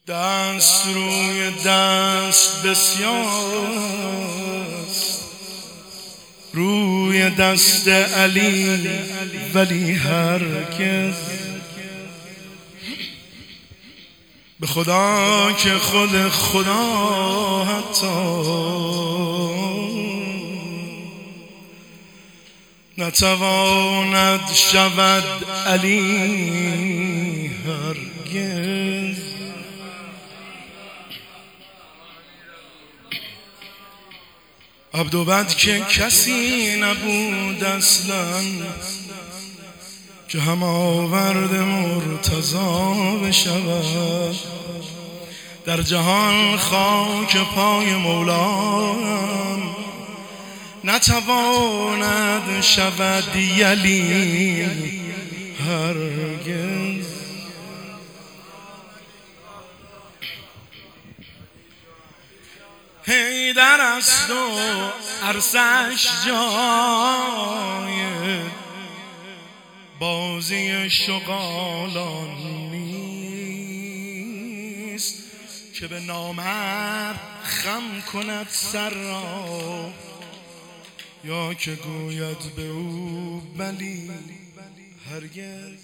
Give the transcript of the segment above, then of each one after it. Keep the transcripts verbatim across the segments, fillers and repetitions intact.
دست روی دست بسیارست، روی دست علی ولی هرگز به خدا که خود خدا حتی نتواند شود علی هرگز. عبدوبد که کسی نبود اصلا که هم آورد مرتضا بشود، در جهان خاک پای مولام نتواند شود یلی هرگز. حیدر است و عرصش جای بازی شغالان نیست که به نامرد خم کند سر را، یا که گوید به او بلی هرگز.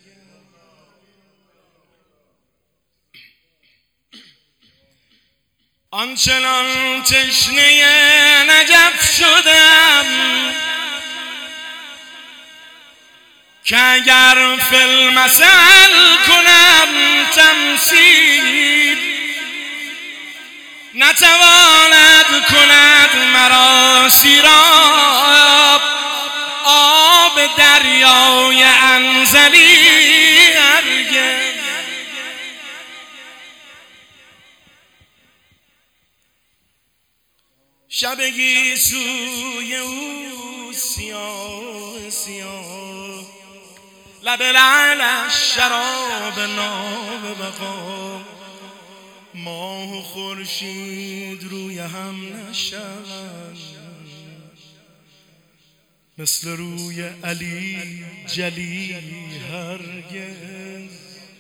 آنچنان تشنه نجف شدم که اگر فی المثل کنم تمثیل، نتواند کند مرا سیراب آب دریای انزلی هرگز. شبگی سوی او سیاه سیاه، لب لعلش شراب ناب بقا، ماه و خورشید روی هم نشوند مثل روی علی جلی هرگز.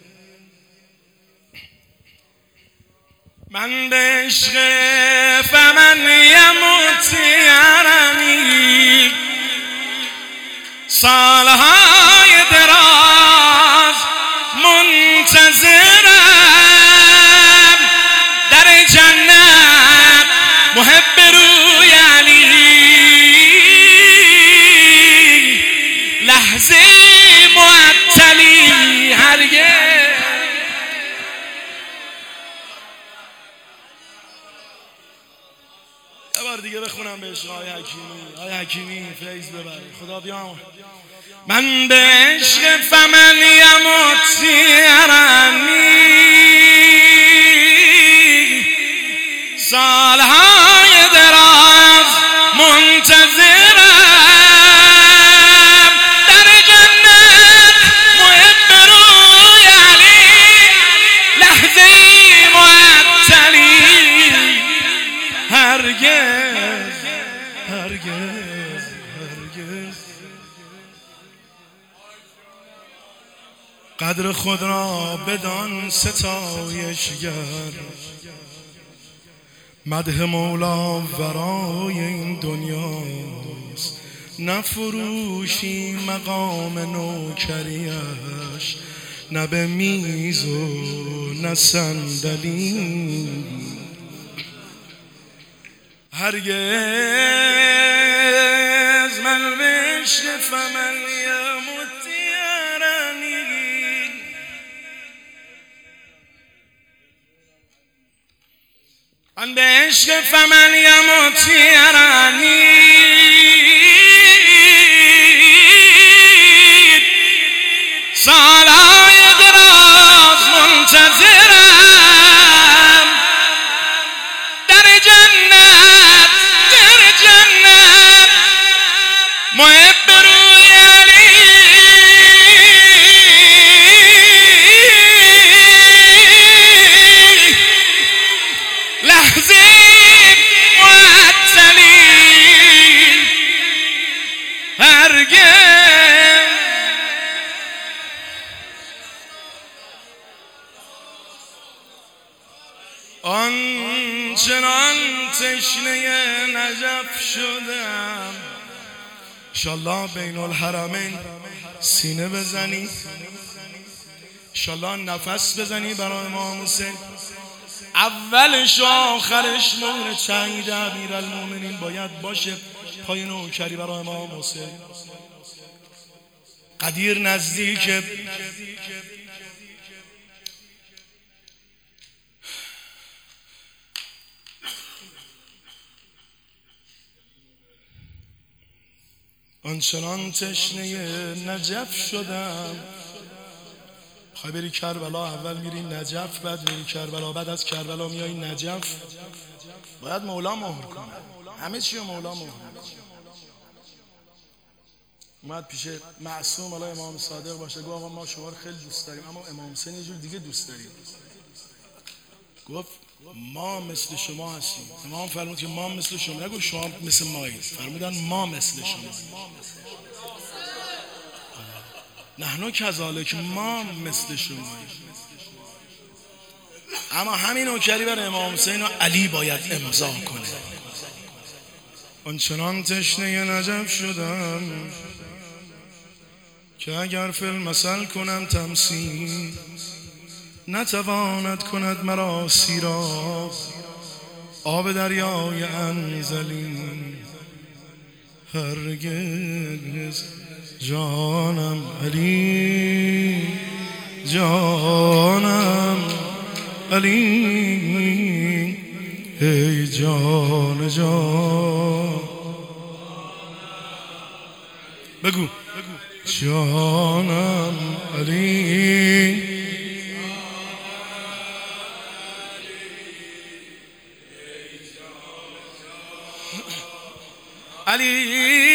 من به عشق فمن یموت یرمی سالهای دراز منتظرم، در جنت محب روی علی لحظه معطلی هرگز. یه بار دیگه بخونم به عشق آقای حکیمی. آقای حکیمی فیض ببری خدا بیام. من به عشق فمن یموت یرمی سالهای دراز منتظرم، در جنت محب روی علی لحظه معطلی هرگز هرگز هرگز. قدر خود را بدان ستایشگر، مدح مولا ورای این دنیاست، نفروشی مقام نوکریش، نه به میز و نه صندلی هرگز. من به عشق فمن یموت یرمی من به عشق فمن یموت یرمی سالهای دراز منتظرم، در جنت در جنت محب روی علی لحظه معطلی آنچنان تشنه نجف شدم. انشالله بین الحرمین سینه بزنی، انشالله نفس بزنی برای امام حسین. اولش و آخرش مهر تایید امیرالمومنین باید باشه پای نوکری برای امام حسین. قدیر نزدیک آنچنان تشنه نجف شدم. خواهی بری کربلا، اول میری نجف، بعد میری کربلا، بعد از کربلا میای نجف. باید مولا مهر کنه، همه چی مولا مهر. اومد پیش معصوم حالا امام صادق باشه، گفت آقا ما شما رو خیلی دوست داریم اما امام حسین یه جور دیگه دوست داریم. گفت ما مثل شما هستیم. امام فرمود که ما مثل شما، نگو شما مثل مایید، فرمودن ما مثل شما. نحنو کذالک، ما مثل شما. اما همین نوکری بر امام حسین و علی باید امضا کنه. آنچنان تشنه نجف شدم که اگر فی المثل کنم تمثیل، نتواند کند مرا سیراب آب دریای انزلی. هرگز جانم علی، جانم علی، ای جان جان، بگو جانم علی، علی.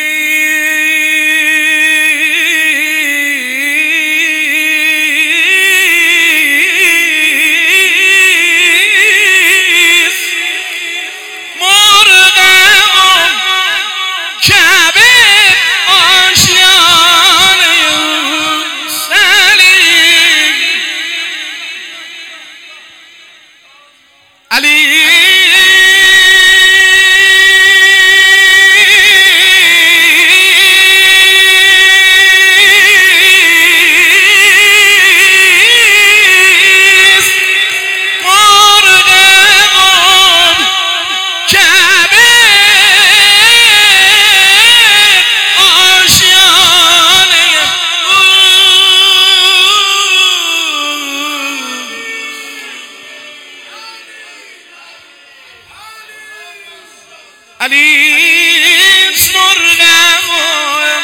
علیس مرغم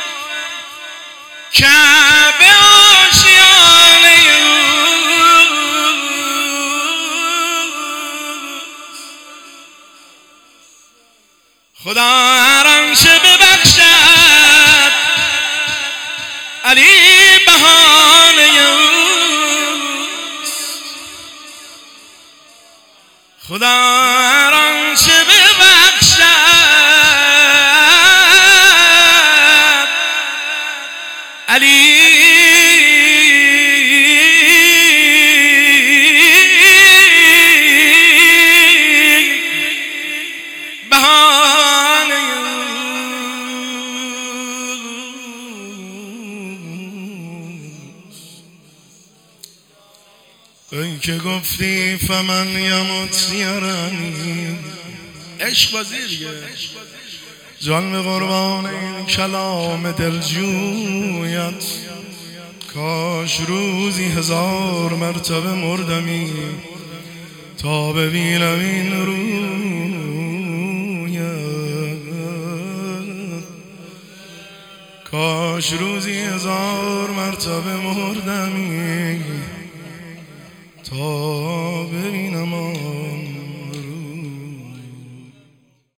کعبه آشیانه خدا هرانچه ببخشد علی بهانه خدا هرانچه علی بهانه. ای که گفتی فمن یموت یرانی، عشق بازی دیگه، جان به قربان این کلام دلجویت. کاش روزی هزار مرتبه مردمی تا ببینم این رویت. کاش روزی هزار مرتبه مردمی تا ببینم